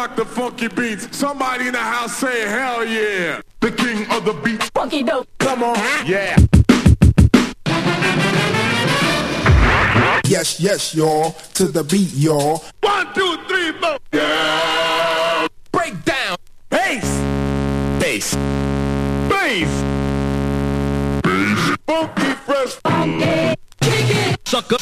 rock the funky beats. Somebody in the house say hell yeah. The king of the beat. Funky dope. Come on. Yeah. Yes, yes, y'all. To the beat, y'all. 1, 2, 3, 4. Yeah. Break down. Bass. Bass. Bass. Bass. Funky fresh. Funky. Kick it. Sucker.